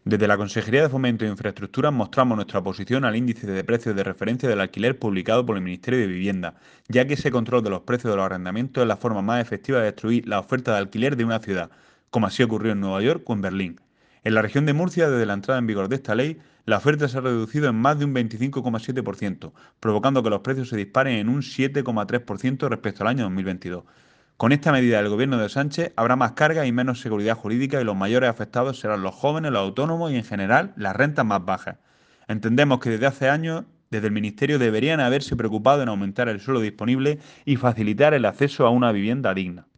Desde la Consejería de Fomento e Infraestructuras mostramos nuestra oposición al índice de precios de referencia del alquiler publicado por el Ministerio de Vivienda, ya que ese control de los precios de los arrendamientos es la forma más efectiva de destruir la oferta de alquiler de una ciudad, como así ocurrió en Nueva York o en Berlín. En la región de Murcia, desde la entrada en vigor de esta ley, la oferta se ha reducido en más de un 25,7%, provocando que los precios se disparen en un 7,3% respecto al año 2022. Con esta medida del gobierno de Sánchez habrá más carga y menos seguridad jurídica y los mayores afectados serán los jóvenes, los autónomos y en general las rentas más bajas. Entendemos que desde hace años, desde el Ministerio deberían haberse preocupado en aumentar el suelo disponible y facilitar el acceso a una vivienda digna.